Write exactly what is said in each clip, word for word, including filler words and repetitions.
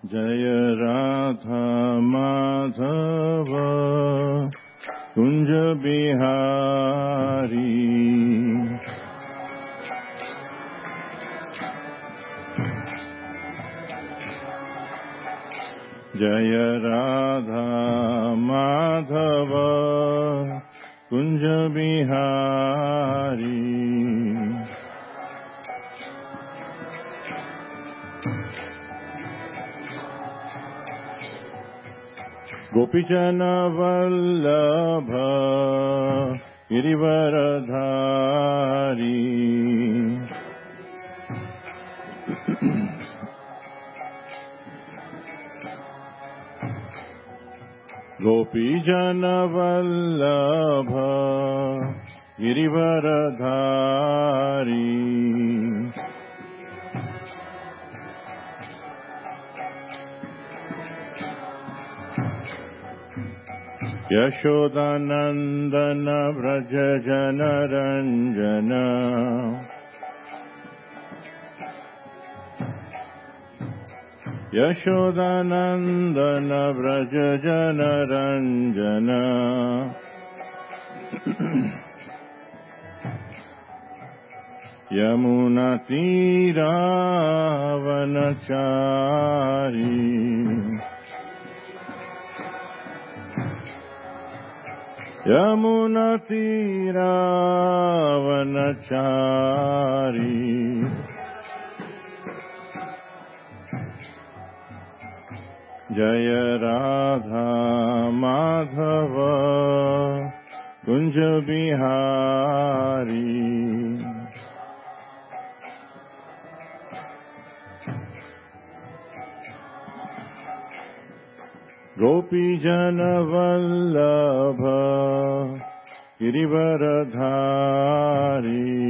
जय राधा माधव कुंज बिहारी। जय राधा माधव कुंज बिहारी। गोपीजन वल्लभ गिरिवरधारी। गोपीजन वल्लभ गिरिवरधारी। यशोदानंदन व्रज जन रंजन। यशोदानंदन व्रज जन रंजन। यमुना तीरावनचारी। यमुना तीरावनचारी। जय राधा माधव कुंज बिहारी। गोपीजन वल्लभ गिरिवरधारी।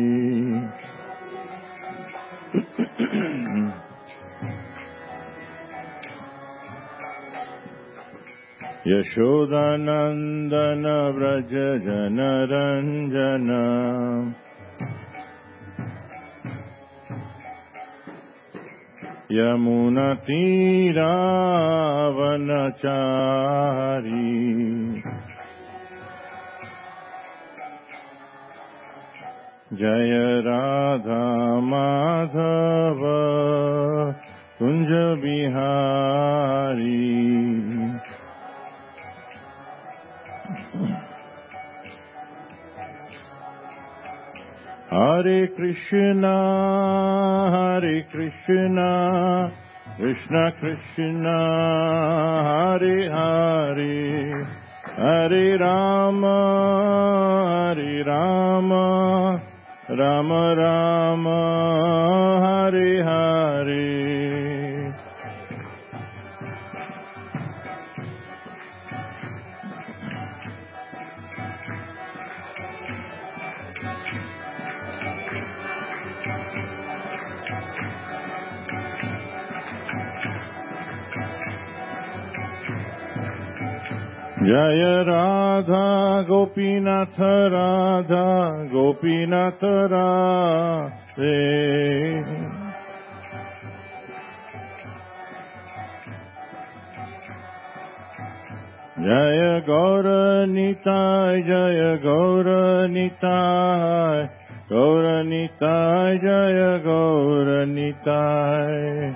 यशोदानंदन व्रज जन रंजन। यमुना तीरावनचारी। जय राधा माधव कुंज बिहारी। हरे कृष्णा हरे कृष्णा कृष्णा कृष्णा हरे हरे। हरे राम हरे राम राम राम हरे हरे। जय राधा गोपीनाथ राधा गोपीनाथ राधे। जय गौर निताय जय गौर निताय गौर निताय जय गौर निताय।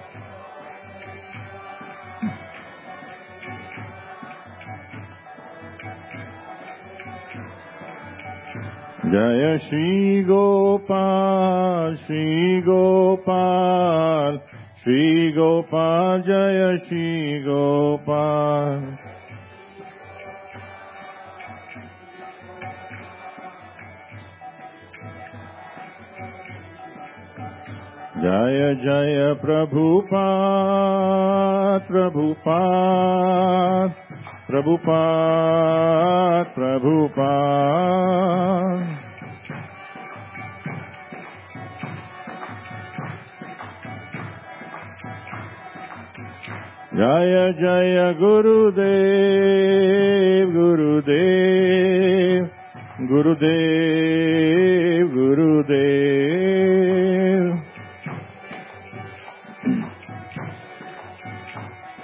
जय श्री गोपाल श्री गोपाल श्री गोपाल जय श्री गोपाल। जय जय प्रभुपाद प्रभुपाद प्रभुपाद प्रभुपाद। जय जय गुरुदेव गुरुदेव गुरुदेव गुरुदेव।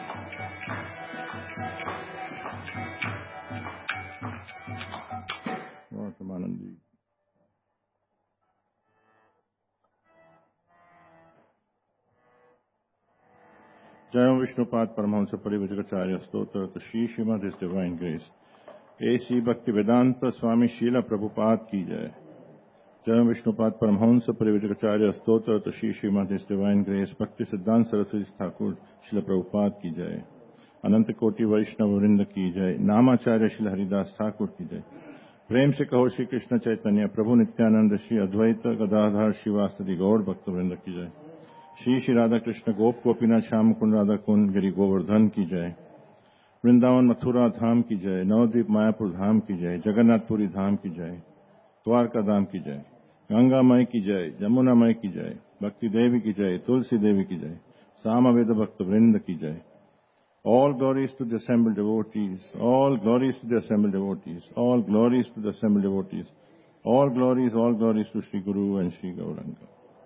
Jayam Vishnupad Paramahansa Parivajracharya Stotra to Shri Srimad His Divine Grace. A C Bhaktivedanta Swami Srila Prabhupada ki jai. Jayam Vishnupad Paramahansa Parivajracharya Stotra to Shri Srimad His Divine Grace. Bhakti Siddhanta Saraswati Thakur Srila Prabhupada ki jai. Ananta Koti Vaishnava Vrinda ki jai. Namacharya Srila Haridas Thakur ki jai. प्रेम से कहो श्री कृष्ण चैतन्य प्रभु नित्यानंद श्री अद्वैत गदाधर श्रीवासदि गौर भक्त वृंद की जय। श्री श्री राधा कृष्ण गोप गोपीनाथ श्याम कुंड राधा कुंड गिरि गोवर्धन की जय। वृंदावन मथुरा धाम की जय। नवद्वीप मायापुर धाम की जय। जगन्नाथपुरी धाम की जय। द्वारका धाम की जय। गंगा मई की जय। जमुना मई की जय। भक्ति देवी की जय। तुलसी देवी की जय। सामवेद भक्त वृंद की जय। All glories to the assembled devotees, all glories to the assembled devotees, all glories to the assembled devotees, all glories, all glories to Sri Guru and Sri Gauranga.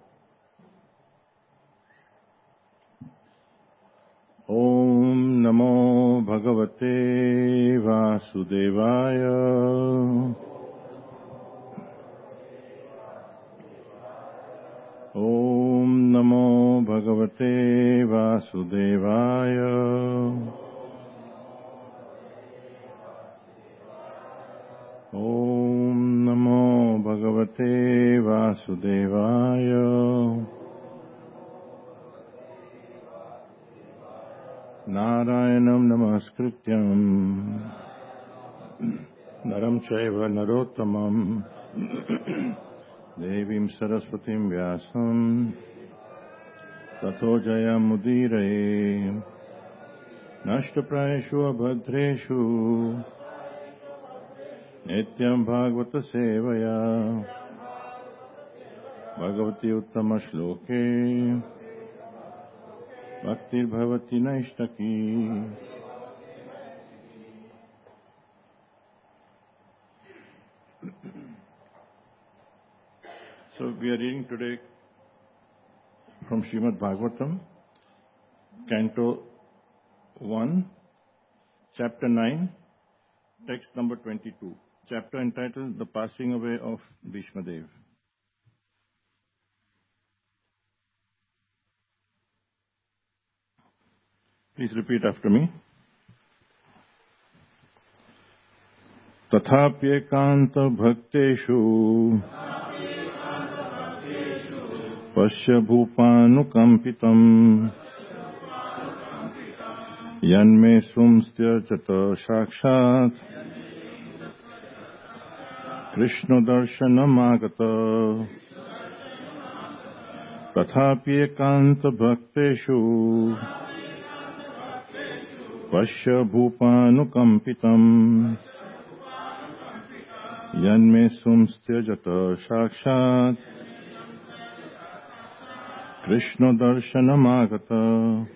Om Namo Bhagavate Vasudevaya. Om Namo Bhagavate Vasudevaya. Om Namo Bhagavate Vasudevaya. Narayanam Namaskrityam Naram Chaiva Narottamam Devim Saraswatim Vyasam Tato Jayam Mudire Nashtaprayeshu Abhadreshu Nityam Bhagavata Sevaya Bhagavati Uttama Shloke Bhaktir Bhavati Naishtaki. So we are reading today from Srimad Bhagavatam, Canto one, Chapter nine, text number twenty-two, chapter entitled The Passing Away of Bhishma Dev. Please repeat after me. Tathapyekanta bhakteshu Pasya bhupanukampitam Yanme sumstya jata shakshat Krishna darshanamagata Tathapyekanta bhakteshu Pasya bhupanukampitam Yanme sumstya jata shakshat Krishna darshanamagata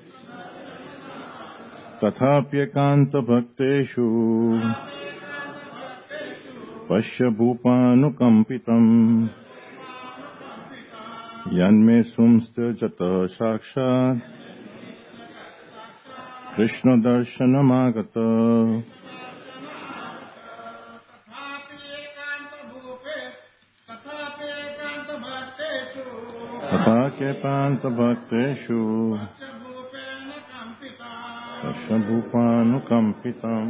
Tathapyekanta bhakteshu Pasya bhupanukampitam Yanme sumstya jata shakshat Krishna darshanamagata. Tathapyekanta bhakteshu Pasya bhupanukampitam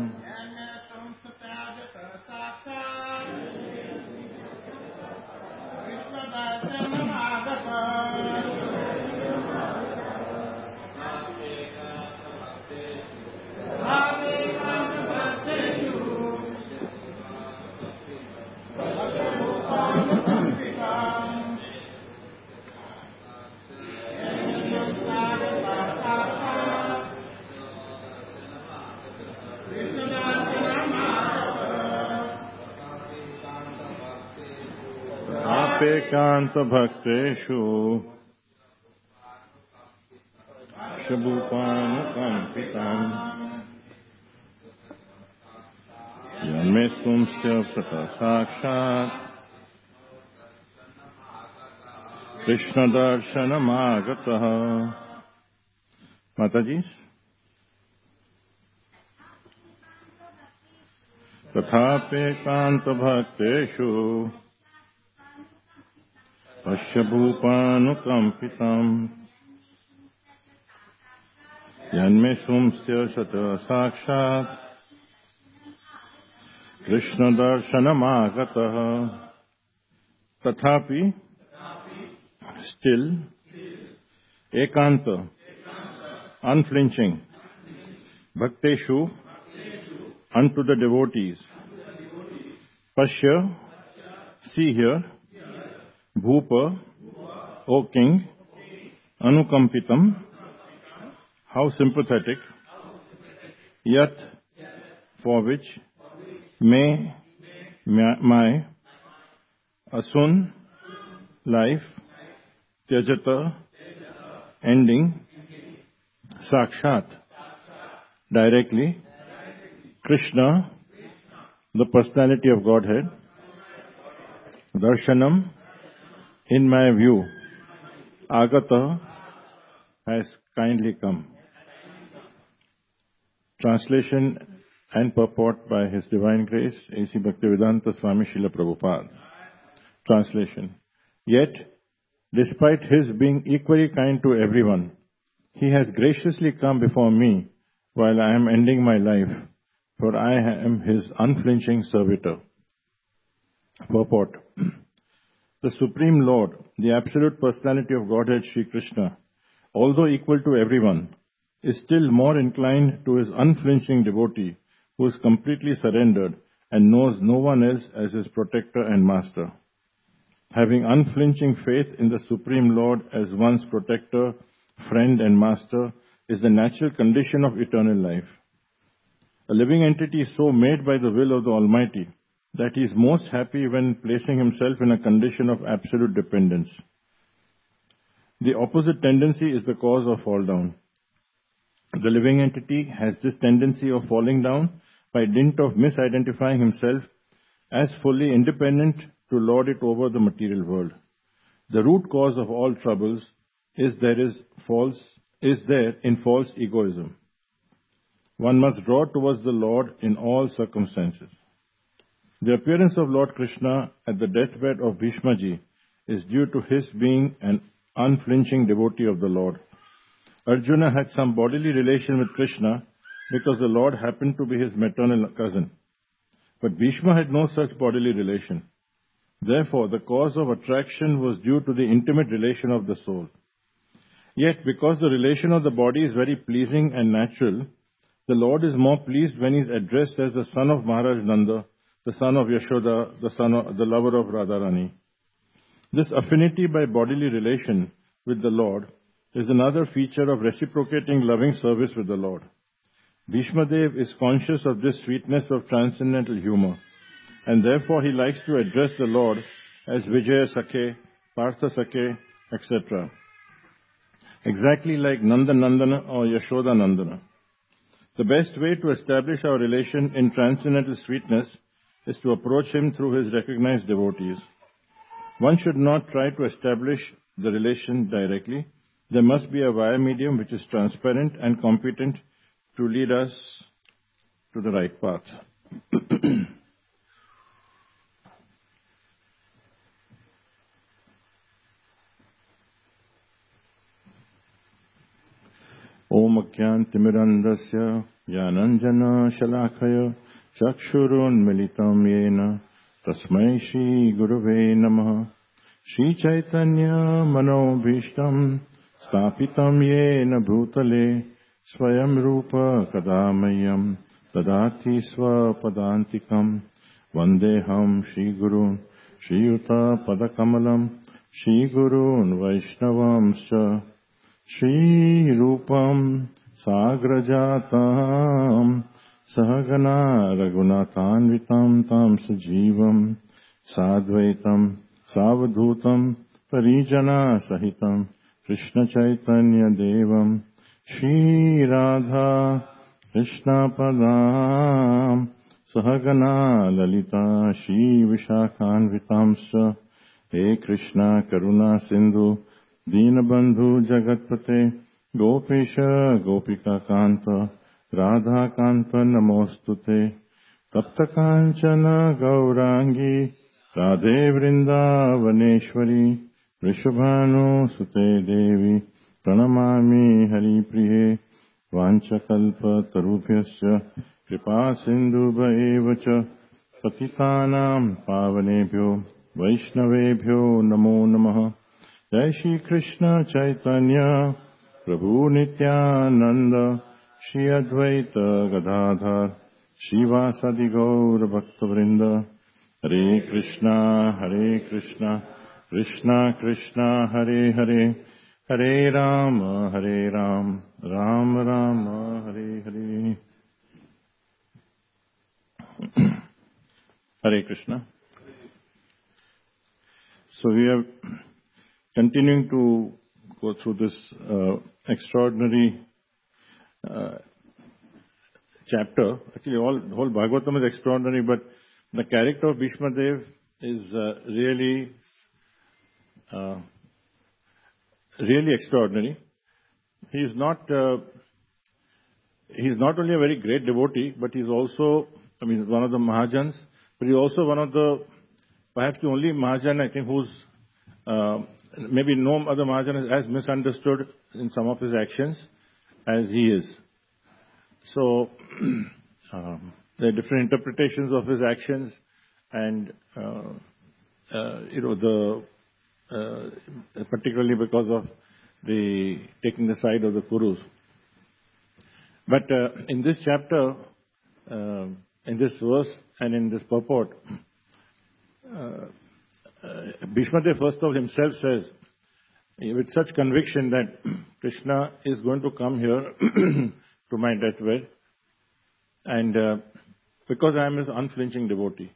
Tathapyekanta bhakteshu Pasya bhupanukampitam Yanme sumstya jata shakshat Krishna darshanamagata. Mataji. Tathapyekanta bhakteshu Pasya bhupanukampitam यन्मे सुंस्य शत साक्षात् कृष्ण दर्शनमागतः तथापि still ekanta unflinching bhakteshu unto the devotees Pashya see here Bhupa O king Anukampitam how sympathetic Yat for which may my asun life Tyajata ending Sakshat directly Krishna the personality of Godhead Darshanam in my view Agata has kindly come. Translation and purport by His Divine Grace A C Bhaktivedanta Swami Srila Prabhupada. Translation. Yet, despite His being equally kind to everyone, He has graciously come before me while I am ending my life, for I am His unflinching servitor. Purport. The Supreme Lord, the Absolute Personality of Godhead Sri Krishna, although equal to everyone, is still more inclined to His unflinching devotee who is completely surrendered and knows no one else as His protector and master. Having unflinching faith in the Supreme Lord as one's protector, friend and master is the natural condition of eternal life. A living entity is so made by the will of the Almighty that he is most happy when placing himself in a condition of absolute dependence. The opposite tendency is the cause of fall down. The living entity has this tendency of falling down by dint of misidentifying himself as fully independent to lord it over the material world. The root cause of all troubles is there is false is there in false egoism. One must draw towards the Lord in all circumstances. The appearance of Lord Krishna at the deathbed of Bhishmaji is due to his being an unflinching devotee of the Lord. Arjuna had some bodily relation with Krishna because the Lord happened to be his maternal cousin. But Bhishma had no such bodily relation. Therefore, the cause of attraction was due to the intimate relation of the soul. Yet, because the relation of the body is very pleasing and natural, the Lord is more pleased when he is addressed as the son of Maharaj Nanda, the son of Yashoda, the son of the lover of Radharani. This affinity by bodily relation with the Lord is another feature of reciprocating loving service with the Lord. Bhishma Dev is conscious of this sweetness of transcendental humor, and therefore he likes to address the Lord as Vijaya Sakhe, Partha Sakhe, et cetera. Exactly like Nanda Nandana or Yashoda Nandana. The best way to establish our relation in transcendental sweetness is to approach him through his recognized devotees. One should not try to establish the relation directly. There must be a via medium which is transparent and competent to lead us to the right path. Om Akyantimirandasya Yananjana Shalakaya Chakshurun Militam Yena Tasmai Shri Gurave Namaha Shri Chaitanya Manobhishtam Stapitam Yena Bhutale Swayam Rupa Kadamayam Tadati Swapadantikam Vandeham Shri Gurun Shri Yuta Padakamalam Shri Gurun Vaishnavamscha Shri Rupam Sagrajatam Sahagana Raghunathanvitam Tam Sajivam Sadvaitam Savadhutam Parijana Sahitam Krishna Chaitanya Devam Shri Radha Krishna Padam Sahagana Lalita Shri Vishakhanvitamscha He Krishna Karuna Sindhu Deenabandhu Jagatpate Gopisha Gopika Kanta Radha Kanta Namostute Tapta Kanchana Gaurangi Radhe Vrindavaneshwari Vrishabhanu Sute Devi Pranamami Hari Priye वाञ्छकल्पतरुभ्यश्च कृपासिन्धुभ्यैव च पतितानां पावनेभ्यो वैष्णवेभ्यो नमो नमः। जय श्री कृष्ण चैतन्य प्रभु नित्यानंद श्री अद्वैत गदाधर श्रीवासादि गौर भक्तवृंद। हरे कृष्णा हरे कृष्णा कृष्णा कृष्णा हरे हरे, हरे राम हरे Ram Ram Ram Hare Hare. Hare Krishna. So we are continuing to go through this uh, extraordinary uh, chapter. Actually, all the whole Bhagavatam is extraordinary, but the character of Bhishma Dev is uh, really, uh, really extraordinary. He is not, uh, he is not only a very great devotee, but he is also, I mean, one of the Mahajans, but he is also one of the, perhaps the only Mahajan I think who's uh, maybe no other Mahajan is as misunderstood in some of his actions as he is. So, um, there are different interpretations of his actions, and uh, uh, you know the uh, particularly because of the taking the side of the Kurus. But uh, in this chapter, uh, in this verse, and in this purport, uh, uh, Bhishma Dev first of all himself says, with such conviction, that Krishna is going to come here to my deathbed, and uh, because I am his unflinching devotee.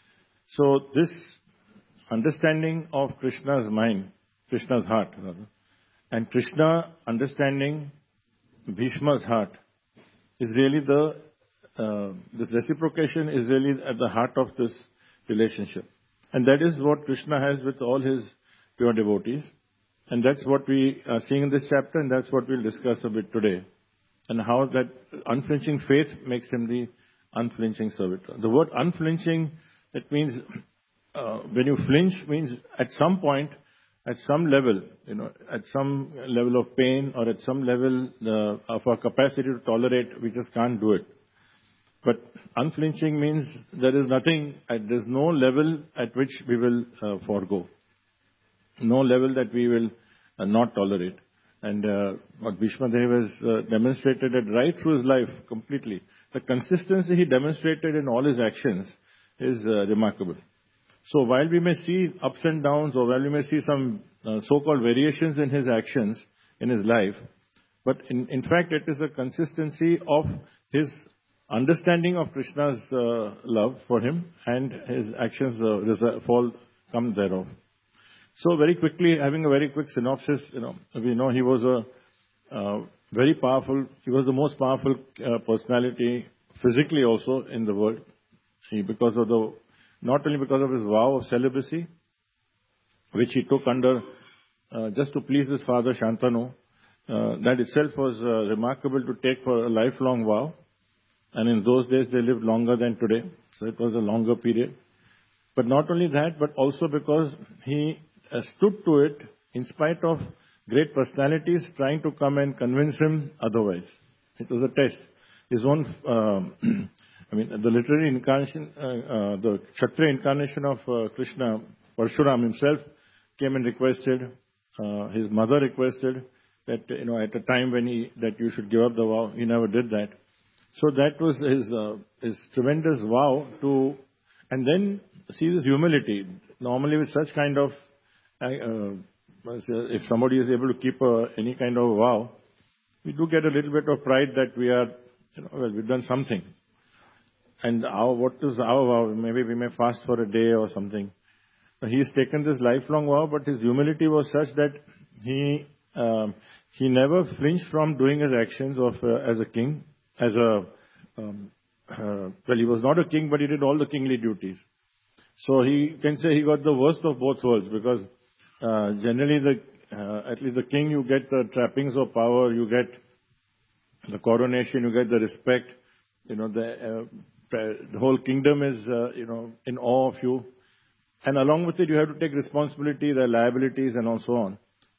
So this understanding of Krishna's mind, Krishna's heart rather, and Krishna understanding Bhishma's heart is really the, uh, this reciprocation is really at the heart of this relationship. And that is what Krishna has with all his pure devotees. And that's what we are seeing in this chapter, and that's what we'll discuss a bit today. And how that unflinching faith makes him the unflinching servitor. The word unflinching, that means uh, when you flinch means at some point, at some level, you know, at some level of pain or at some level uh, of our capacity to tolerate, we just can't do it. But unflinching means there is nothing, there's no level at which we will uh, forego. No level that we will uh, not tolerate. And uh, what Bhishma Dev has uh, demonstrated it right through his life completely. The consistency he demonstrated in all his actions is uh, remarkable. So while we may see ups and downs, or while we may see some uh, so-called variations in his actions in his life, but in, in fact it is a consistency of his understanding of Krishna's uh, love for him, and his actions uh, result, fall come thereof. So very quickly, having a very quick synopsis, you know, we know he was a uh, very powerful, he was the most powerful uh, personality physically also in the world. He, because of the, not only because of his vow of celibacy, which he took under, uh, just to please his father Shantanu, uh, that itself was uh, remarkable to take for a lifelong vow. And in those days they lived longer than today, so it was a longer period. But not only that, but also because he uh, stood to it in spite of great personalities trying to come and convince him otherwise. It was a test. His own, um, I mean, the literary incarnation, uh, uh, the Kshatriya incarnation of uh, Krishna, Parshuram himself, came and requested, uh, his mother requested that, you know, at a time when he, that you should give up the vow. He never did that. So that was his, uh, his tremendous vow to, and then see this humility. Normally with such kind of, uh, if somebody is able to keep uh, any kind of vow, we do get a little bit of pride that we are, you know, well, we've done something. And our, what is our vow? Maybe we may fast for a day or something. He's taken this lifelong vow, but his humility was such that he, um, he never flinched from doing his actions of, uh, as a king, as a, um, uh, well, he was not a king, but he did all the kingly duties. So he can say he got the worst of both worlds, because uh, generally the, uh, at least the king, you get the trappings of power, you get the coronation, you get the respect, you know, the, uh, the whole kingdom is, uh, you know, in awe of you. And along with it, you have to take responsibility, the liabilities and all so on.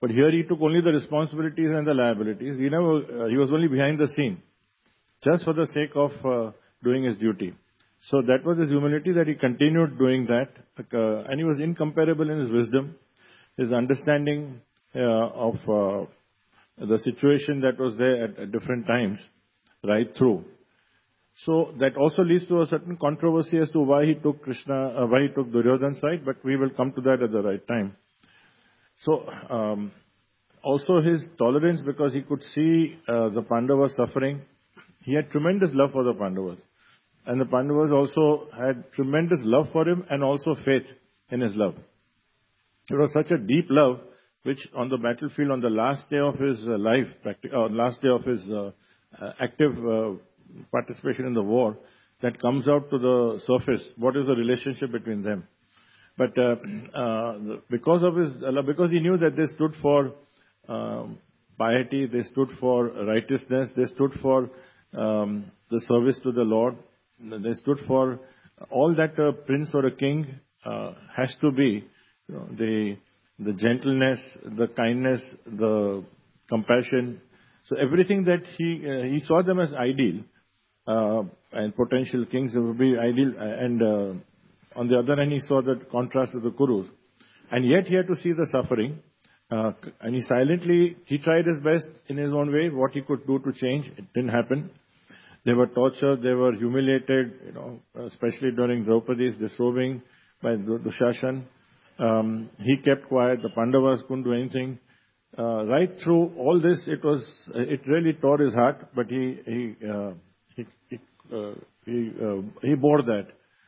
But here he took only the responsibilities and the liabilities. He never, uh, he was only behind the scene, just for the sake of uh, doing his duty. So that was his humility, that he continued doing that. Uh, and he was incomparable in his wisdom, his understanding uh, of uh, the situation that was there at, at different times, right through. So that also leads to a certain controversy as to why he took Krishna, uh, why he took Duryodhana's side, but we will come to that at the right time. So um, also his tolerance, because he could see uh, the Pandavas suffering. He had tremendous love for the Pandavas. And the Pandavas also had tremendous love for him and also faith in his love. It was such a deep love, which on the battlefield, on the last day of his uh, life, practic- or last day of his uh, uh, active uh, participation in the war, that comes out to the surface. What is the relationship between them? But uh, uh, because of his, because he knew that they stood for um, piety, they stood for righteousness, they stood for um, the service to the Lord, they stood for all that a prince or a king uh, has to be. You know, the the gentleness, the kindness, the compassion. So everything that he uh, he saw them as ideal, uh, and potential kings would be ideal. And uh, on the other hand, he saw that contrast with the Kurus. And yet he had to see the suffering. Uh, and he silently, he tried his best in his own way, what he could do to change. It didn't happen. They were tortured, they were humiliated, you know, especially during Draupadi's disrobing by Dushasan. Um, he kept quiet, the Pandavas couldn't do anything. Uh, right through all this, it was, it really tore his heart, but he, he, uh, he, he, uh, he, uh, he bore that.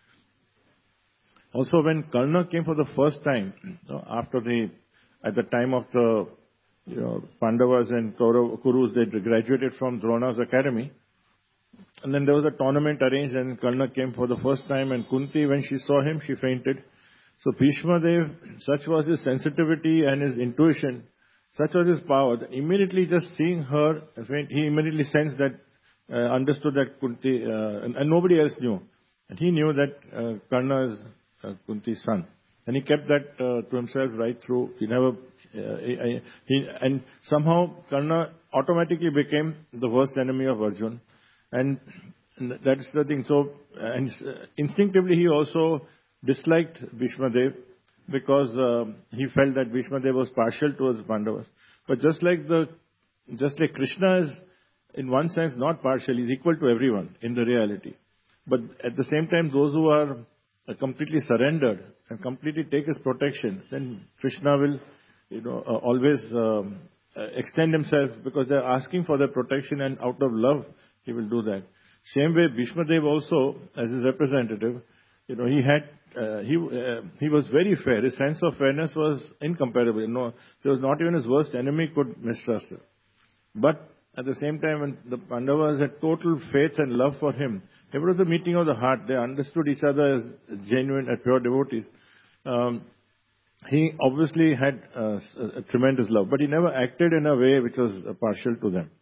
Also, when Karna came for the first time, you know, after the, at the time of the, you know, Pandavas and Kurus, they graduated from Drona's academy. And then there was a tournament arranged, and Karna came for the first time, and Kunti, when she saw him, she fainted. So Bhishma Dev, such was his sensitivity and his intuition, such was his power, that immediately just seeing her faint, he immediately sensed that, uh, understood that Kunti, uh, and, and nobody else knew. And he knew that uh, Karna is uh, Kunti's son. And he kept that uh, to himself right through. He never, uh, he, he, and somehow Karna automatically became the worst enemy of Arjun. And that's the thing. So, and instinctively he also disliked Bhishma Dev, because uh, he felt that Bhishma Dev was partial towards Pandavas. But just like the, just like Krishna is in one sense not partial, he's equal to everyone in the reality. But at the same time, those who are completely surrendered and completely take his protection, then Krishna will, you know, uh, always um, uh, extend himself, because they're asking for their protection, and out of love, he will do that. Same way, Bhishma Dev also, as his representative, you know, he had, uh, he uh, he was very fair. His sense of fairness was incomparable. You know, there was not even his worst enemy could mistrust him. But at the same time, when the Pandavas had total faith and love for him, it was a meeting of the heart. They understood each other as genuine and pure devotees. Um, he obviously had uh, a tremendous love, but he never acted in a way which was partial to them.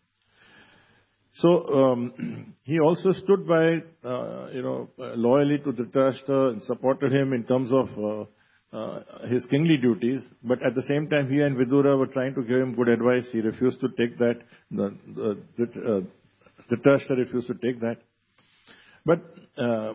So um, he also stood by, uh, you know, loyally to Dhritarashtra and supported him in terms of uh, uh, his kingly duties. But at the same time, he and Vidura were trying to give him good advice. He refused to take that. The, the, the, uh, Dhritarashtra refused to take that. But uh,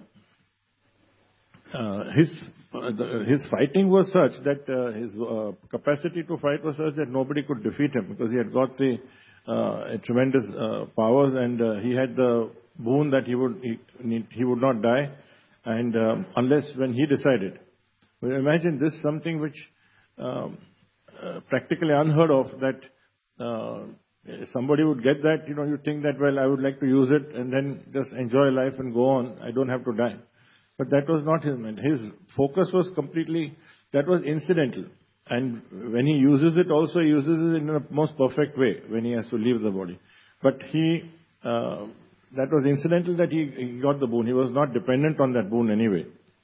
uh, his uh, the, his fighting was such that uh, his uh, capacity to fight was such that nobody could defeat him, because he had got the Uh, tremendous uh, powers, and uh, he had the boon that he would he, he would not die, and um, unless when he decided. Well, imagine this, something which um, uh, practically unheard of, that uh, somebody would get that. You know, you think that, well, I would like to use it and then just enjoy life and go on. I don't have to die. But that was not his mind. His focus was completely, that was incidental. And when he uses it also, he uses it in a most perfect way when he has to leave the body. But he, uh, that was incidental that he, he got the boon. He was not dependent on that boon anyway.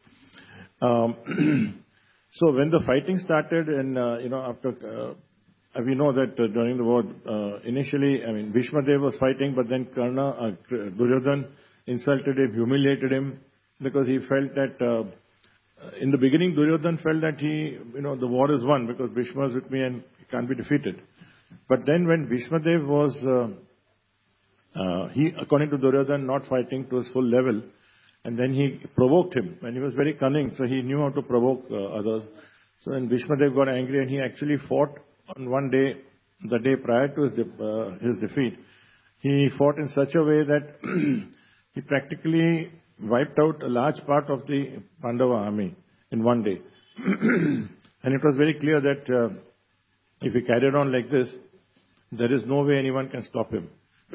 Um, so when the fighting started, and, uh, you know, after, uh, we know that uh, during the war, uh, initially, I mean, Bhishma Dev was fighting, but then Karna, uh, Duryodhana insulted him, humiliated him, because he felt that, uh, in the beginning, Duryodhan felt that he, you know, the war is won because Bhishma is with me and he can't be defeated. But then when Bhishma Dev was, uh, uh, he, according to Duryodhan, not fighting to his full level, and then he provoked him, and he was very cunning, so he knew how to provoke uh, others. So when Bhishma Dev got angry and he actually fought on one day, the day prior to his, de- uh, his defeat, he fought in such a way that he practically wiped out a large part of the Pandava army in one day. And it was very clear that uh, if he carried on like this, there is no way anyone can stop him.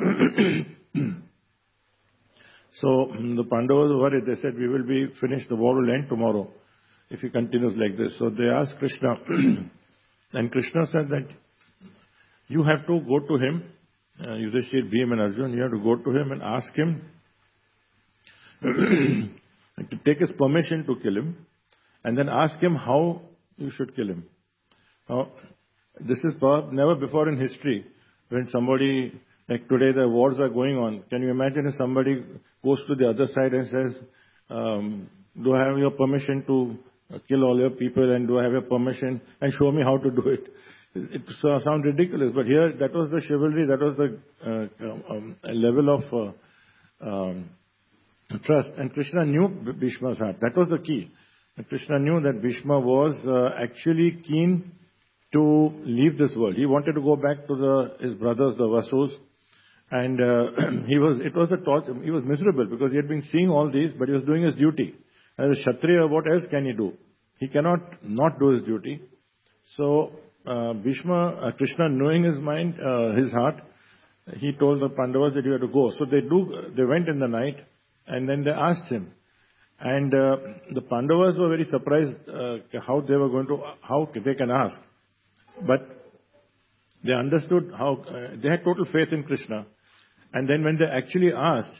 So the Pandavas were worried. They said, we will be finished, the war will end tomorrow if he continues like this. So they asked Krishna, and Krishna said that you have to go to him, uh, Yudhishthir, Bhim and Arjun, you have to go to him and ask him to take his permission to kill him, and then ask him how you should kill him. Now, this is never before in history when somebody, like today the wars are going on. Can you imagine if somebody goes to the other side and says, um, do I have your permission to kill all your people, and do I have your permission, and show me how to do it? It uh, sounds ridiculous, but here that was the chivalry, that was the uh, um, level of uh, um, trust. And Krishna knew Bhishma's heart. That was the key. And Krishna knew that Bhishma was uh, actually keen to leave this world. He wanted to go back to the, his brothers, the Vasus, and uh, he was. It was a torture. He was miserable because he had been seeing all these, but he was doing his duty. As a Kshatriya, what else can he do? He cannot not do his duty. So uh, Bhishma, uh, Krishna, knowing his mind, uh, his heart, he told the Pandavas that you have to go. So they do. They went in the night, and then they asked him. And uh, the Pandavas were very surprised uh, how they were going to, how they can ask. But they understood how, uh, they had total faith in Krishna. And then when they actually asked,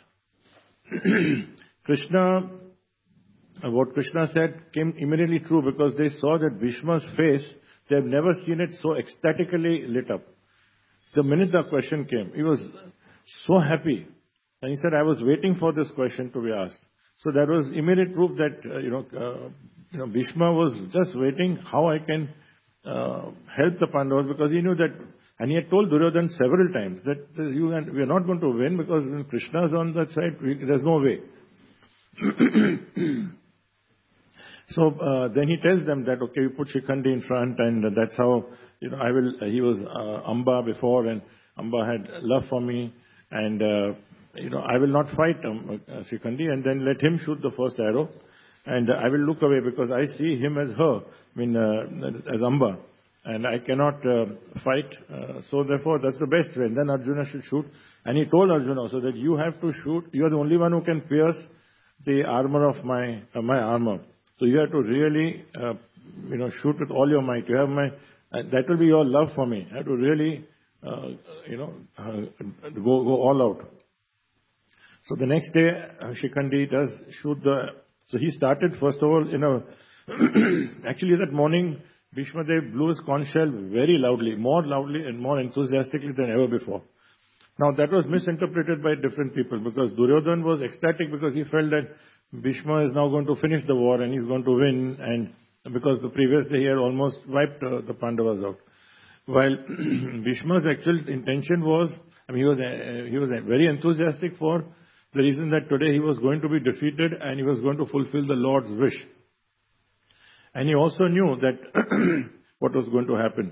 Krishna, uh, what Krishna said came immediately true, because they saw that Bhishma's face, they have never seen it so ecstatically lit up. The minute the question came, he was so happy. And he said, I was waiting for this question to be asked. So that was immediate proof that, uh, you know, uh, you know, Bhishma was just waiting how I can uh, help the Pandavas, because he knew that, and he had told Duryodhan several times that uh, you and we are not going to win, because when Krishna is on that side, we, there's no way. So uh, then he tells them that, okay, you put Shikhandi in front, and uh, that's how, you know, I will, uh, he was uh, Amba before, and Amba had love for me, and, uh, you know, I will not fight um, uh, Shikhandi, and then let him shoot the first arrow, and uh, I will look away, because I see him as her, I mean, uh, as Amba, and I cannot uh, fight, uh, so therefore that's the best way. And then Arjuna should shoot, and he told Arjuna also that you have to shoot, you are the only one who can pierce the armor of my, uh, my armor. So you have to really, uh, you know, shoot with all your might. You have my, uh, that will be your love for me. You have to really, uh, you know, uh, go, go all out. So the next day, uh, Shikhandi does shoot the, so he started first of all in a, actually that morning, Bhishma Dev blew his conch shell very loudly, more loudly and more enthusiastically than ever before. Now that was misinterpreted by different people, because Duryodhan was ecstatic because he felt that Bhishma is now going to finish the war and he's going to win, and because the previous day he had almost wiped uh, the Pandavas out. While Bhishma's actual intention was, I mean, he was uh, he was very enthusiastic for the reason that today he was going to be defeated and he was going to fulfill the Lord's wish. And he also knew that what was going to happen.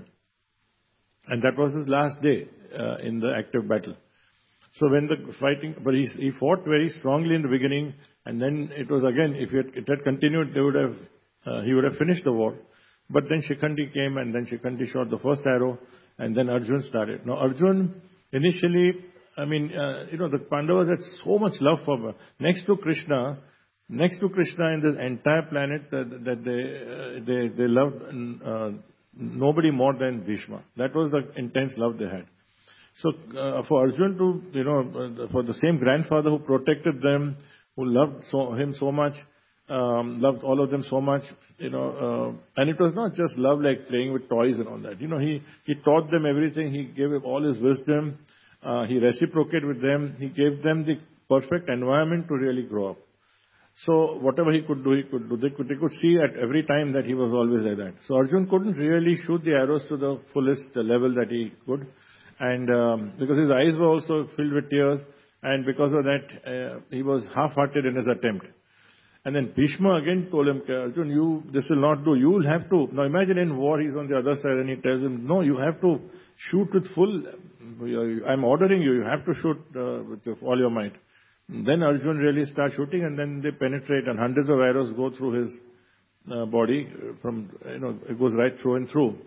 And that was his last day uh, in the active battle. So when the fighting, but he, he fought very strongly in the beginning, and then it was again, if it, it had continued, they would have, uh, he would have finished the war. But then Shikhandi came, and then Shikhandi shot the first arrow, and then Arjun started. Now Arjun, initially, I mean, uh, you know, the Pandavas had so much love for, next to Krishna, next to Krishna in this entire planet, uh, that they, uh, they, they loved uh, nobody more than Bhishma. That was the intense love they had. So uh, for Arjun to, you know, uh, for the same grandfather who protected them, who loved so, him so much, um, loved all of them so much, you know, uh, and it was not just love like playing with toys and all that. You know, he, he taught them everything. He gave them all his wisdom. Uh, he reciprocated with them. He gave them the perfect environment to really grow up. So whatever he could do, he could do. They could, they could see at every time that he was always like that. So Arjun couldn't really shoot the arrows to the fullest level that he could. And um, because his eyes were also filled with tears, and because of that, uh, he was half-hearted in his attempt. And then Bhishma again told him, Arjun, you, this will not do. You will have to. Now imagine in war, he's on the other side and he tells him, no, you have to shoot with full, I'm ordering you, you have to shoot uh, with all your might. Then Arjun really starts shooting, and then they penetrate, and hundreds of arrows go through his uh, body. From, you know, it goes right through and through.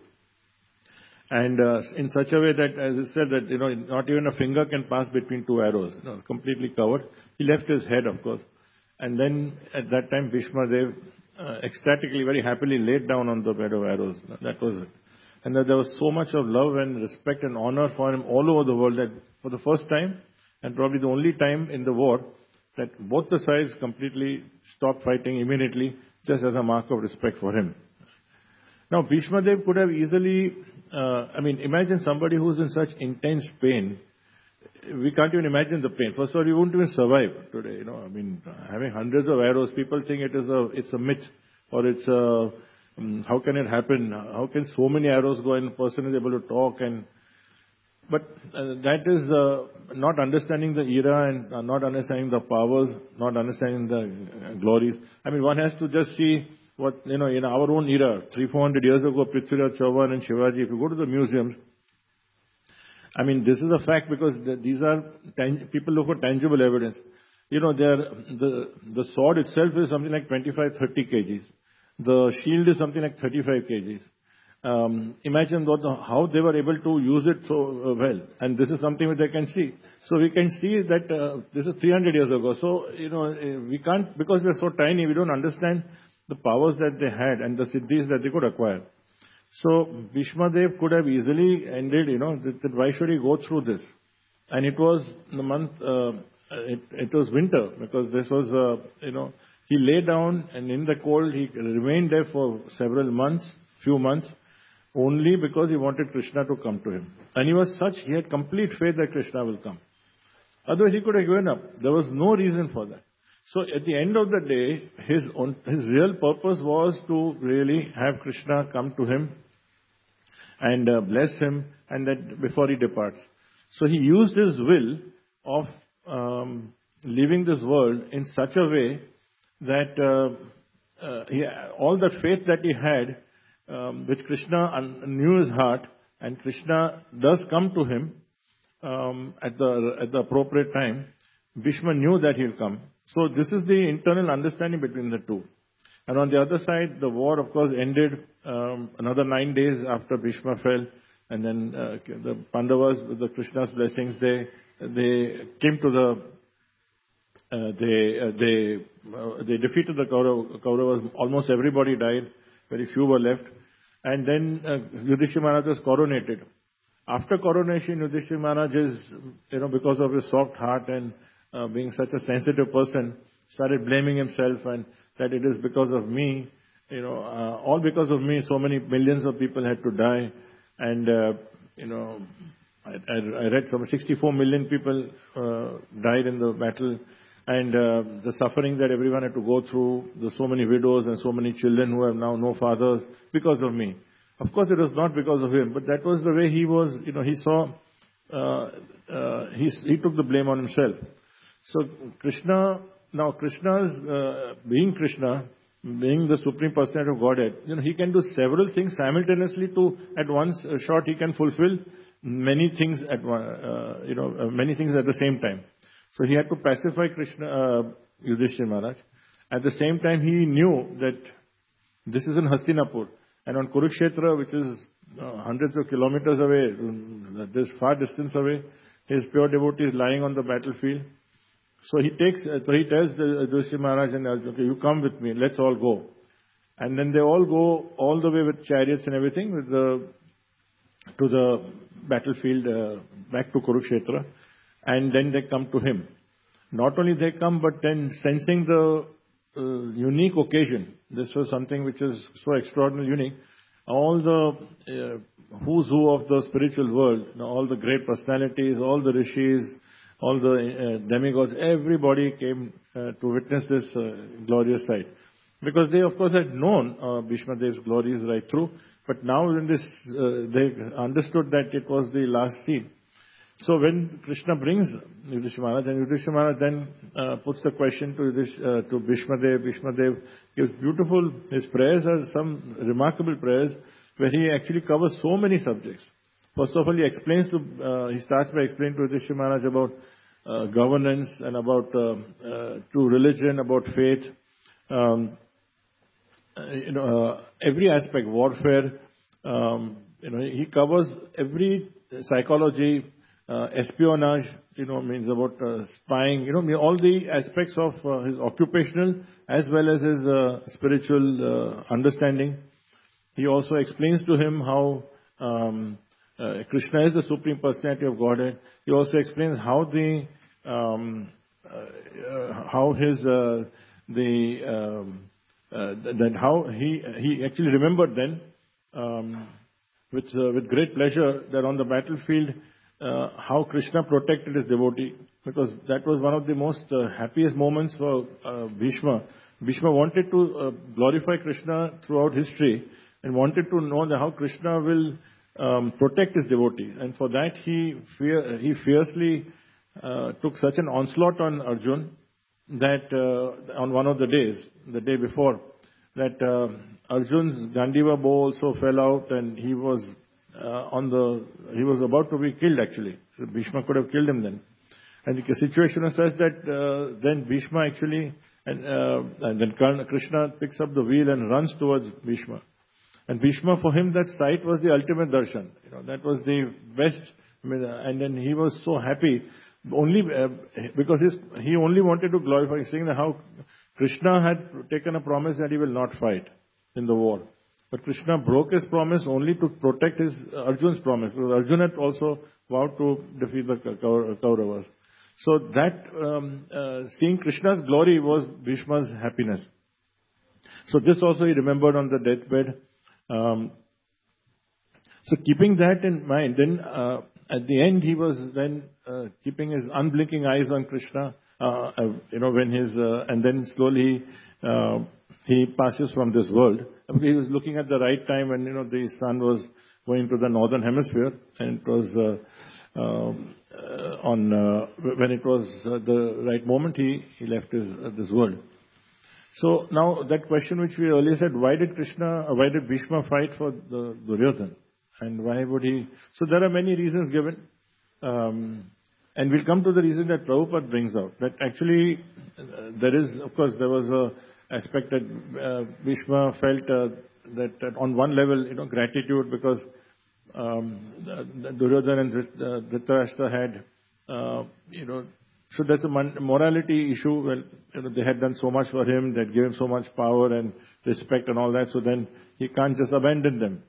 And uh, in such a way that, as I said, that, you know, not even a finger can pass between two arrows. You know, it's completely covered. He left his head, of course. And then at that time, Bhishma Dev uh, ecstatically, very happily laid down on the bed of arrows. That was it. And that there was so much of love and respect and honor for him all over the world that for the first time, and probably the only time in the war, that both the sides completely stopped fighting immediately, just as a mark of respect for him. Now, Bhishma Dev could have easily, uh, I mean, imagine somebody who's in such intense pain. We can't even imagine the pain. First of all, you won't even survive today. You know, I mean, having hundreds of arrows, people think it is a, it's a myth, or it's a, um, how can it happen? How can so many arrows go and a person is able to talk? And but uh, that is uh, not understanding the era and uh, not understanding the powers, not understanding the uh, glories. I mean, one has to just see what, you know, in our own era, three, four hundred years ago, Prithviraj Chauhan and Shivaji, if you go to the museums, I mean, this is a fact because the, these are, tang- people look for tangible evidence. You know, they are, the, the sword itself is something like twenty-five, thirty kgs. The shield is something like thirty-five kgs. Um, imagine what, how they were able to use it so uh, well. And this is something that they can see. So we can see that uh, this is three hundred years ago. So, you know, we can't, because we're so tiny, we don't understand the powers that they had and the siddhis that they could acquire. So Bhishma Dev could have easily ended, you know, that, that why should he go through this? And it was the month, uh, it, it was winter, because this was, uh, you know, he lay down and in the cold, he remained there for several months, few months, only because he wanted Krishna to come to him. And he was such, he had complete faith that Krishna will come. Otherwise he could have given up. There was no reason for that. So at the end of the day, his own, his real purpose was to really have Krishna come to him and uh, bless him, and that before he departs. So he used his will of um, leaving this world in such a way that uh, uh, he, all the faith that he had, um, which Krishna knew his heart, and Krishna does come to him um, at the at the appropriate time. Bhishma knew that he'll come. So this is the internal understanding between the two. And on the other side, the war, of course, ended um, another nine days after Bhishma fell. And then uh, the Pandavas, with the Krishna's blessings, they they came to the, uh, they uh, they uh, they defeated the Kaurav- Kauravas. Almost everybody died. Very few were left. And then uh, Yudhishthira Maharaj was coronated. After coronation, Yudhishthira Maharaj is, you know, because of his soft heart and uh, being such a sensitive person, started blaming himself and that it is because of me, you know, uh, all because of me, so many millions of people had to die. And, uh, you know, I, I, I read some sixty-four million people uh, died in the battle. And uh, the suffering that everyone had to go through, there's so many widows and so many children who have now no fathers because of me. Of course, it was not because of him, but that was the way he was, you know, he saw, uh, uh, he, he took the blame on himself. So Krishna, now Krishna's, uh, being Krishna, being the Supreme Personality of Godhead, you know, he can do several things simultaneously to, at one shot, he can fulfill many things at one, uh, you know, uh, many things at the same time. So he had to pacify Krishna, uh, Yudhishthira Maharaj. At the same time, he knew that this is in Hastinapur. And on Kurukshetra, which is uh, hundreds of kilometers away, this far distance away, his pure devotee is lying on the battlefield. So he takes, uh, so he tells the Yudhishthira Maharaj and Arjuna, okay, you come with me, let's all go. And then they all go all the way with chariots and everything with the, to the battlefield, uh, back to Kurukshetra. And then they come to him. Not only they come, but then sensing the uh, unique occasion. This was something which is so extraordinarily unique. All the uh, who's who of the spiritual world, you know, all the great personalities, all the rishis, all the uh, demigods, everybody came uh, to witness this uh, glorious sight. Because they, of course, had known uh, Bhishma Dev's glories right through, but now in this, uh, they understood that it was the last scene. So when Krishna brings Yudhishthira Maharaj, and Yudhishthira Maharaj then uh, puts the question to Yudhish, uh, to Bhishma Dev, Bhishma Dev gives beautiful, his prayers are some remarkable prayers where he actually covers so many subjects. First of all, he explains to, uh, he starts by explaining to Yudhishthira Maharaj about uh, governance and about uh, uh, true religion, about faith, um, uh, you know, uh, every aspect, warfare, um, you know, he covers every psychology, uh, espionage, you know, means about uh, spying, you know, all the aspects of uh, his occupational as well as his uh, spiritual uh, understanding. He also explains to him how um, uh, Krishna is the Supreme Personality of Godhead. He also explains how the um, uh, uh, how his uh, the um, uh, that how he he actually remembered then um, with uh, with great pleasure that on the battlefield uh, how Krishna protected his devotee, because that was one of the most uh, happiest moments for uh, Bhishma. Bhishma wanted to uh, glorify Krishna throughout history and wanted to know that how Krishna will um, protect his devotee, and for that he fear, he fiercely uh, took such an onslaught on Arjun that uh, on one of the days, the day before, that uh, Arjun's Gandiva bow also fell out, and he was uh, on the he was about to be killed actually. So Bhishma could have killed him then, and the situation was such that uh, then Bhishma actually and, uh, and then Krishna picks up the wheel and runs towards Bhishma. And Bhishma, for him, that sight was the ultimate darshan. You know, that was the best. I mean, uh, and then he was so happy, only uh, because his, he only wanted to glorify, saying that how Krishna had taken a promise that he will not fight in the war. But Krishna broke his promise only to protect his uh, Arjun's promise, because Arjun had also vowed to defeat the Kauravas. So that um, uh, seeing Krishna's glory was Bhishma's happiness. So this also he remembered on the deathbed. Um, so keeping that in mind, then uh, at the end he was then uh, keeping his unblinking eyes on Krishna, uh, uh, you know, when his, uh, and then slowly uh, he passes from this world. He was looking at the right time when, you know, the sun was going to the northern hemisphere, and it was uh, um, uh, on, uh, when it was uh, the right moment, he, he left his, uh, this world. So now that question which we earlier said, why did Krishna, why did Bhishma fight for the Duryodhana? And why would he? So there are many reasons given. Um, and we'll come to the reason that Prabhupada brings out. That actually, uh, there is, of course, there was a aspect that uh, Bhishma felt uh, that, that on one level, you know, gratitude, because um, Duryodhana and Dhritarashtra had, uh, you know, so there's a morality issue. Well, you know, they had done so much for him, they had given so much power and respect and all that, so then he can't just abandon them.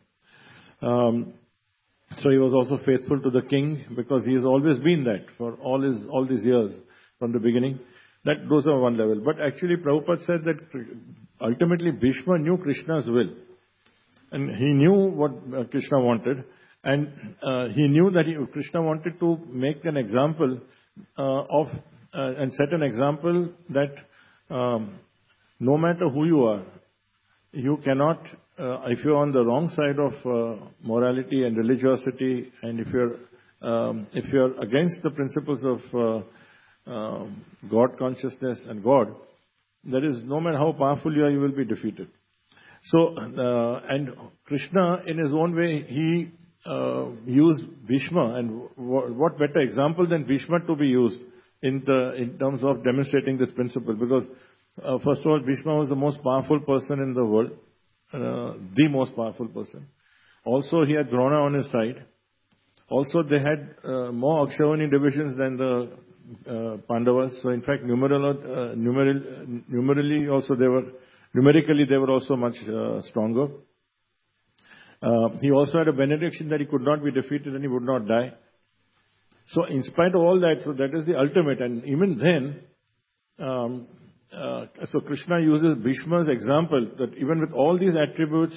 Um, so he was also faithful to the king, because he has always been that for all his all these years from the beginning. That goes on one level. But actually Prabhupada said that ultimately Bhishma knew Krishna's will. And he knew what uh, Krishna wanted. And uh, he knew that he, Krishna wanted to make an example Uh, of uh, and set an example that um, no matter who you are, you cannot, uh, if you're on the wrong side of uh, morality and religiosity, and if you're um, if you're against the principles of uh, uh, God consciousness and God, that is, no matter how powerful you are, you will be defeated. So, uh, and Krishna, in his own way, he Uh, use Bhishma, and w- what better example than Bhishma to be used in the in terms of demonstrating this principle? Because uh, first of all, Bhishma was the most powerful person in the world, uh, the most powerful person. Also, he had Drona on his side. Also, they had uh, more Akshavani divisions than the uh, Pandavas. So, in fact, numeral, uh, numeral, numerally also they were numerically they were also much uh, stronger. Uh, he also had a benediction that he could not be defeated and he would not die. So in spite of all that, so that is the ultimate. And even then, um, uh, so Krishna uses Bhishma's example that even with all these attributes,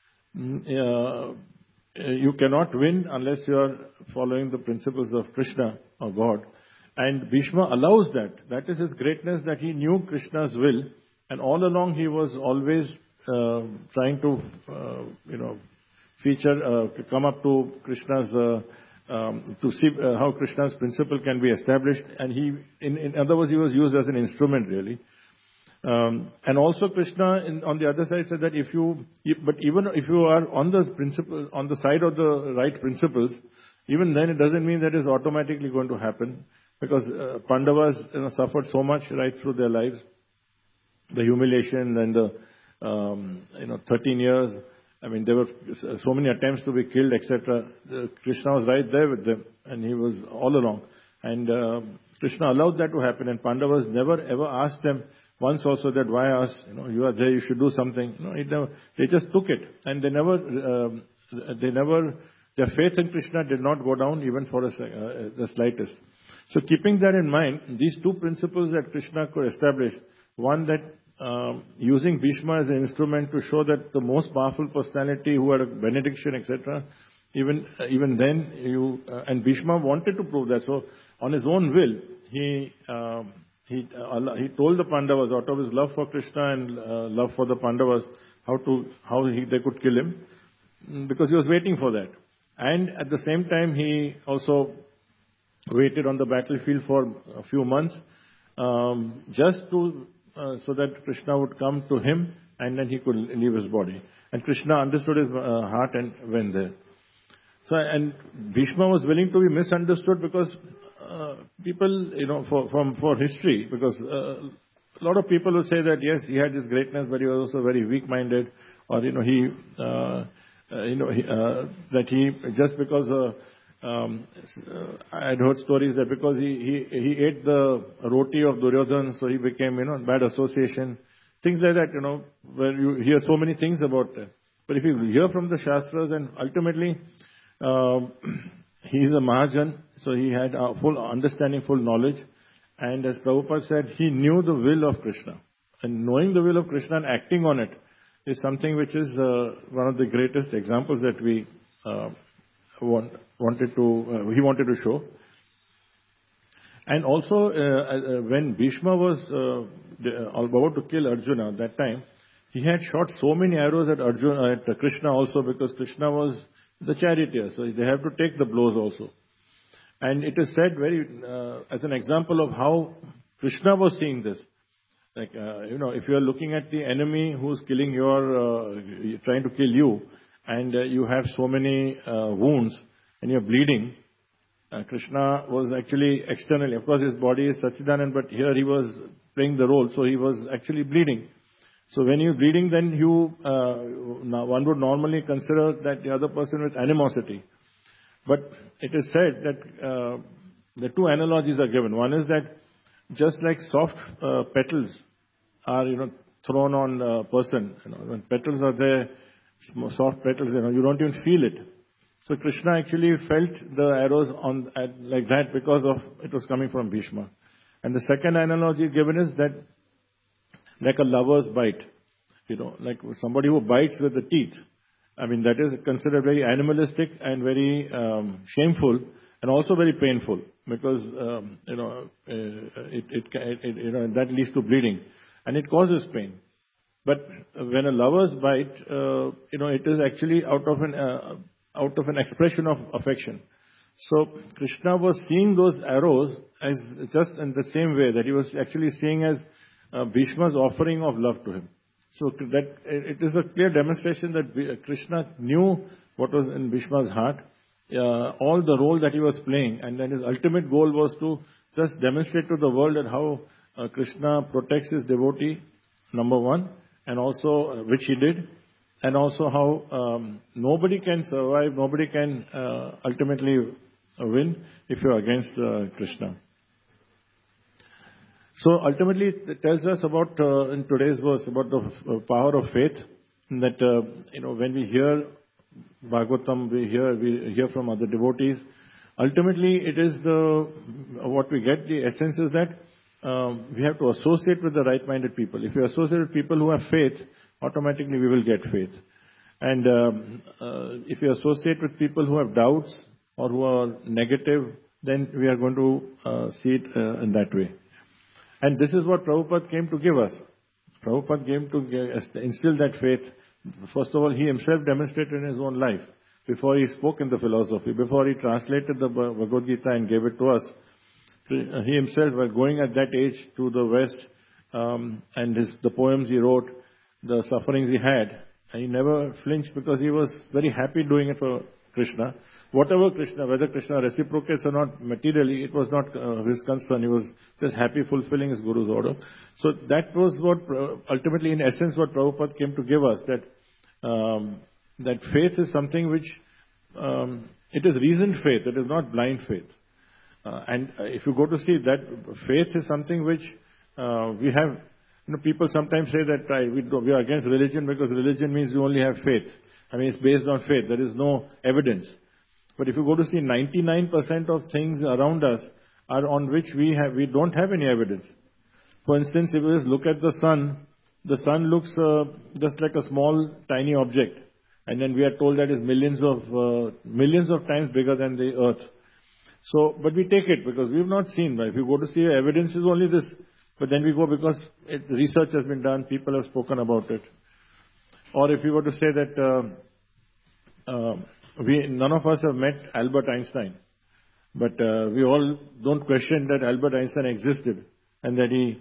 uh, you cannot win unless you are following the principles of Krishna or God. And Bhishma allows that. That is his greatness, that he knew Krishna's will. And all along he was always uh, trying to, uh, you know, feature, uh, to come up to Krishna's, uh, um, to see uh, how Krishna's principle can be established. And he, in, in other words, he was used as an instrument really. Um, and also Krishna, in, on the other side, said that if you, but even if you are on the principle, on the side of the right principles, even then it doesn't mean that it's automatically going to happen, because uh, Pandavas, you know, suffered so much right through their lives, the humiliation and the, um, you know, thirteen years. I mean, there were so many attempts to be killed, et cetera. Krishna was right there with them, and he was all along. And uh, Krishna allowed that to happen, and Pandavas never ever asked them once also that why us, you know, you are there, you should do something. No, it never, they just took it, and they never, um, they never, their faith in Krishna did not go down even for a, uh, the slightest. So keeping that in mind, these two principles that Krishna could establish, one that um, using Bhishma as an instrument to show that the most powerful personality who had a benediction, et cetera, even uh, even then, you uh, and Bhishma wanted to prove that. So on his own will, he. Um, He, uh, he told the Pandavas, out of his love for Krishna and uh, love for the Pandavas, how to how he, they could kill him, because he was waiting for that. And at the same time, he also waited on the battlefield for a few months, um, just to uh, so that Krishna would come to him, and then he could leave his body. And Krishna understood his uh, heart and went there. So, and Bhishma was willing to be misunderstood, because Uh, people, you know, for, from, for history, because uh, a lot of people will say that, yes, he had this greatness, but he was also very weak-minded, or, you know, he, uh, uh, you know, he, uh, that he, just because, uh, um, uh, I had heard stories that because he, he, he ate the roti of Duryodhana, so he became, you know, bad association, things like that, you know, where you hear so many things about that. But if you hear from the Shastras, and ultimately, um, he is a Mahajan, so he had a full understanding, full knowledge. And as Prabhupada said, he knew the will of Krishna. And knowing the will of Krishna and acting on it is something which is uh, one of the greatest examples that we uh, want, wanted to, uh, he wanted to show. And also, uh, uh, when Bhishma was uh, about to kill Arjuna that time, he had shot so many arrows at Arjuna, at Krishna also, because Krishna was the charioteer, so they have to take the blows also. And it is said very, uh, as an example of how Krishna was seeing this. Like, uh, you know, if you are looking at the enemy who's killing your, uh, trying to kill you, and uh, you have so many uh, wounds, and you're bleeding, uh, Krishna was actually externally, of course his body is Sachidanand, but here he was playing the role, so he was actually bleeding. So when you're bleeding, then you, uh, now one would normally consider that the other person with animosity. But it is said that uh, the two analogies are given. One is that just like soft uh, petals are, you know, thrown on a person, you know, when petals are there, soft petals, you know, you don't even feel it. So Krishna actually felt the arrows on at, like that, because of it was coming from Bhishma. And the second analogy given is that like a lover's bite, you know, like somebody who bites with the teeth. I mean, that is considered very animalistic and very um, shameful, and also very painful, because um, you know uh, it, it, it you know that leads to bleeding, and it causes pain. But when a lover's bite, uh, you know, it is actually out of an uh, out of an expression of affection. So Krishna was seeing those arrows as just in the same way that he was actually seeing as uh, Bhishma's offering of love to him. So that it is a clear demonstration that Krishna knew what was in Bhishma's heart, uh, all the role that he was playing, and then his ultimate goal was to just demonstrate to the world that how uh, Krishna protects his devotee, number one, and also uh, which he did, and also how um, nobody can survive, nobody can uh, ultimately win if you are against uh, Krishna. So ultimately, it tells us about, uh, in today's verse, about the uh, power of faith, that, uh, you know, when we hear Bhagavatam, we hear, we hear from other devotees, ultimately it is the, what we get, the essence is that um, we have to associate with the right-minded people. If you associate with people who have faith, automatically we will get faith. And um, uh, if you associate with people who have doubts or who are negative, then we are going to uh, see it uh, in that way. And this is what Prabhupada came to give us. Prabhupada came to give, instill that faith. First of all, he himself demonstrated in his own life. Before he spoke in the philosophy, before he translated the Bhagavad Gita and gave it to us, he himself, while going at that age to the West, um, and his, the poems he wrote, the sufferings he had, and he never flinched because he was very happy doing it for Krishna. Whatever Krishna, whether Krishna reciprocates or not materially, it was not uh, his concern. He was just happy fulfilling his Guru's order. So that was what, uh, ultimately in essence, what Prabhupada came to give us, that um, that faith is something which, um, it is reasoned faith, it is not blind faith. Uh, and uh, if you go to see that, faith is something which uh, we have, you know, people sometimes say that uh, we, do, we are against religion because religion means you only have faith. I mean, it's based on faith, there is no evidence. But if you go to see, ninety-nine percent of things around us are on which we have, we don't have any evidence. For instance, if you just look at the sun, the sun looks uh, just like a small, tiny object. And then we are told that it's millions of, uh, millions of times bigger than the earth. So, but we take it because we have not seen. If you go to see, evidence is only this. But then we go because it, research has been done, people have spoken about it. Or if you were to say that uh, uh, we, none of us have met Albert Einstein. But uh, we all don't question that Albert Einstein existed and that he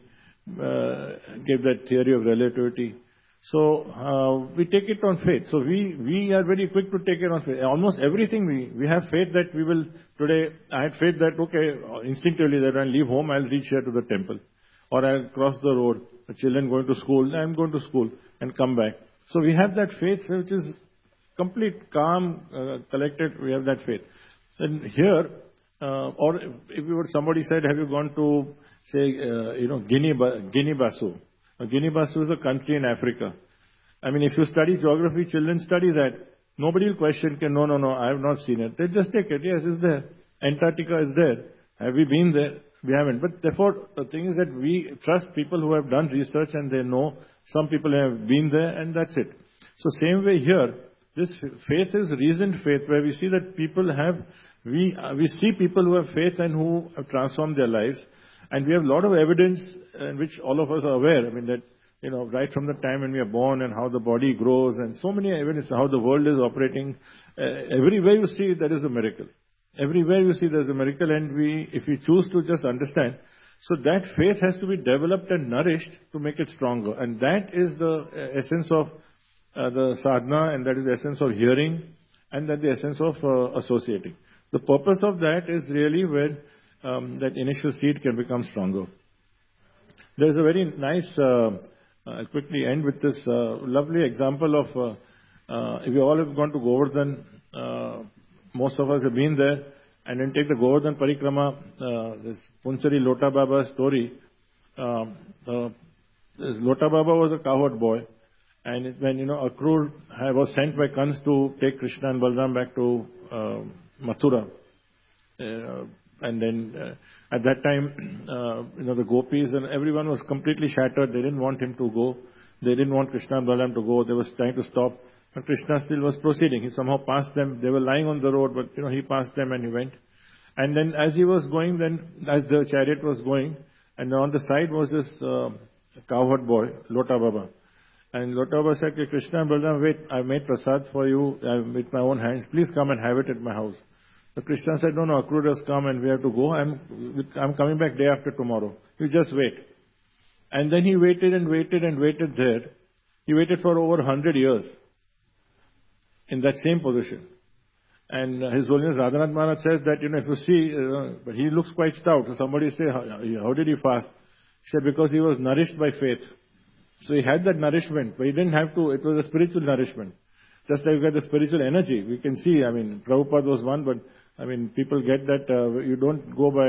uh, gave that theory of relativity. So uh, we take it on faith. So we, we are very quick to take it on faith. Almost everything we, we have faith that we will, today I had faith that, okay, instinctively that when I leave home, I'll reach here to the temple. Or I'll cross the road, the children going to school, I'm going to school and come back. So we have that faith which is complete, calm, uh, collected, we have that faith. And here, uh, or if, if you were, somebody said, have you gone to, say, uh, you know, Guinea, Guinea-Bissau? Guinea-Bissau is a country in Africa. I mean, if you study geography, children study that. Nobody will question, no, no, no, I have not seen it. They just take it. Yes, it's there. Antarctica is there. Have we been there? We haven't. But therefore, the thing is that we trust people who have done research and they know some people have been there and that's it. So same way here, this faith is reasoned faith where we see that people have, we, uh, we see people who have faith and who have transformed their lives. And we have a lot of evidence in which all of us are aware. I mean that, you know, right from the time when we are born and how the body grows and so many evidence how the world is operating. Uh, everywhere you see there is a miracle. Everywhere you see there is a miracle and we, if we choose to just understand, so that faith has to be developed and nourished to make it stronger. And that is the essence of uh, the sadhana and that is the essence of hearing and that the essence of uh, associating. The purpose of that is really when Um, that initial seed can become stronger. There is a very nice, uh, I'll quickly end with this uh, lovely example of, uh, uh, if you all have gone to Govardhan, uh, most of us have been there, and then take the Govardhan Parikrama, uh, this Punchari Lota Baba story. Um, uh, this Lota Baba was a cowherd boy, and it, when, you know, Akrur was sent by Kans to take Krishna and Balram back to uh, Mathura. Uh, And then uh, at that time, uh, you know, the gopis and everyone was completely shattered. They didn't want him to go. They didn't want Krishna and Balaram to go. They were trying to stop. But Krishna still was proceeding. He somehow passed them. They were lying on the road, but, you know, he passed them and he went. And then as he was going, then as the chariot was going, and on the side was this uh, cowherd boy, Lota Baba. And Lota Baba said, Krishna and Balaram, wait, I made prasad for you uh, with my own hands. Please come and have it at my house. So Krishna said, no, no, Akrura has come and we have to go. I'm, I'm coming back day after tomorrow. You just wait. And then he waited and waited and waited there. He waited for over one hundred years in that same position. And uh, His Holiness Radhanath Maharaj says that, you know, if you see, uh, but he looks quite stout. So somebody say, how, how did he fast? He said, because he was nourished by faith. So he had that nourishment, but he didn't have to, it was a spiritual nourishment. Just like you get the spiritual energy. We can see, I mean, Prabhupada was one, but I mean, people get that, uh, you don't go by,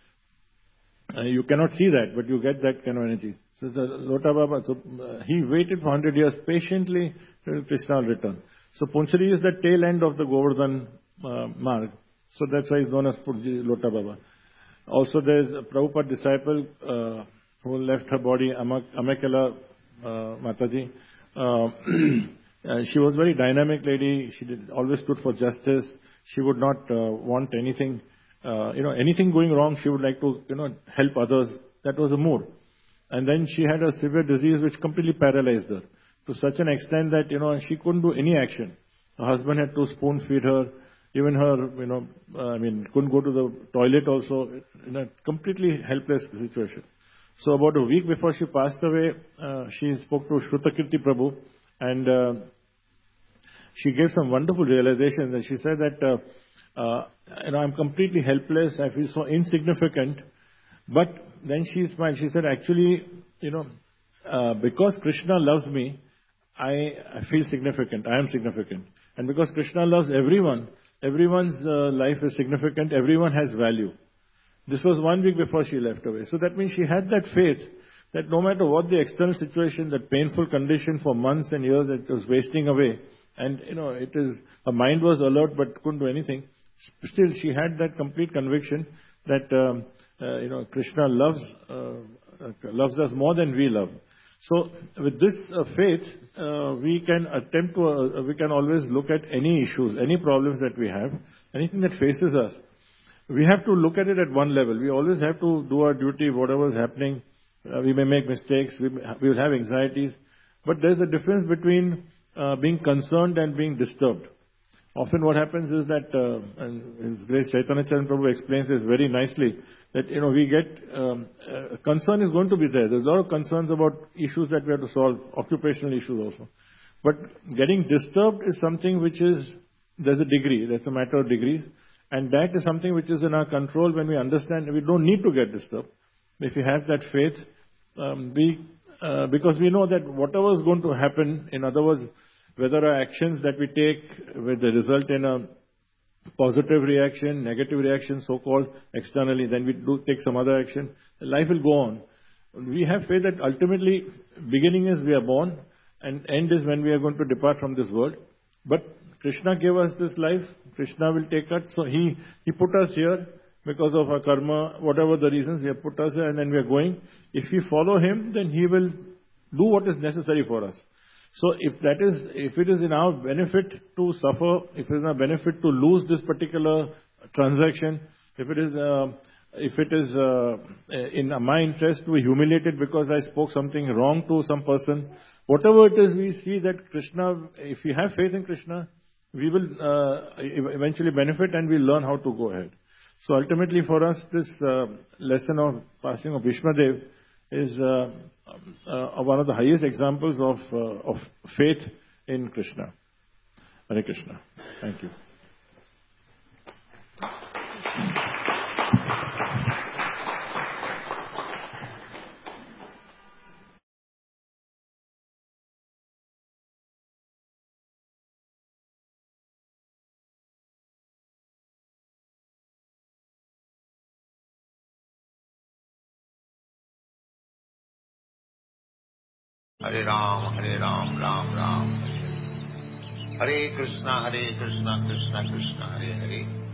uh, you cannot see that, but you get that kind of energy. So the Lota Baba, so uh, he waited for one hundred years patiently till Krishna will return. So Punchari is the tail end of the Govardhan uh, Marg. So that's why he's known as Lota Baba. Also there's a Prabhupada disciple uh, who left her body, Amak, Amakela uh, Mataji. Uh, Uh, she was a very dynamic lady. She did, always stood for justice. She would not uh, want anything. uh, you know, anything going wrong, she would like to, you know, help others. That was the mood. And then she had a severe disease which completely paralyzed her to such an extent that, you know, she couldn't do any action. Her husband had to spoon feed her. Even her, you know, uh, I mean, couldn't go to the toilet also, in a completely helpless situation. So about a week before she passed away, uh, she spoke to Shrutakirti Prabhu, and uh, she gave some wonderful realizations. And she said that, uh, uh, you know, I'm completely helpless, I feel so insignificant. But then she smiled. She said, actually, you know, uh, because Krishna loves me, I, I feel significant. I am significant. And because Krishna loves everyone, everyone's uh, life is significant. Everyone has value. This was one week before she left away. So that means she had that faith that no matter what the external situation, that painful condition for months and years, it was wasting away. And, you know, it is, her mind was alert but couldn't do anything. Still, she had that complete conviction that, um, uh, you know, Krishna loves, uh, uh, loves us more than we love. So with this uh, faith, uh, we can attempt to, uh, we can always look at any issues, any problems that we have, anything that faces us. We have to look at it at one level. We always have to do our duty, whatever is happening. Uh, we may make mistakes, we, may, we will have anxieties. But there's a difference between uh, being concerned and being disturbed. Often what happens is that, uh, and His Grace Chaitanya Charan Prabhu explains this very nicely, that, you know, we get, um, uh, concern is going to be there. There's a lot of concerns about issues that we have to solve, occupational issues also. But getting disturbed is something which is, there's a degree, that's a matter of degrees. And that is something which is in our control when we understand we don't need to get disturbed. If we have that faith, um, we, uh, because we know that whatever is going to happen, in other words, whether our actions that we take will result in a positive reaction, negative reaction, so-called externally, then we do take some other action, life will go on. We have faith that ultimately, beginning is we are born, and end is when we are going to depart from this world. But Krishna gave us this life, Krishna will take us, so He, He put us here because of our karma, whatever the reasons, He has put us here, and then we are going. If we follow Him, then He will do what is necessary for us. So if that is, if it is in our benefit to suffer, if it is in our benefit to lose this particular transaction, if it is, uh, if it is uh, in my interest to be humiliated because I spoke something wrong to some person, whatever it is, we see that Krishna, if we have faith in Krishna, we will uh, eventually benefit and we learn how to go ahead. So ultimately for us, this uh, lesson of passing of Bhishma Dev is uh, uh, one of the highest examples of, uh, of faith in Krishna. Hare Krishna. Thank you. Hare Ram, Hare Ram, Ram Ram, Hare Hare. Hare Krishna, Hare Krishna, Krishna Krishna, Hare Hare.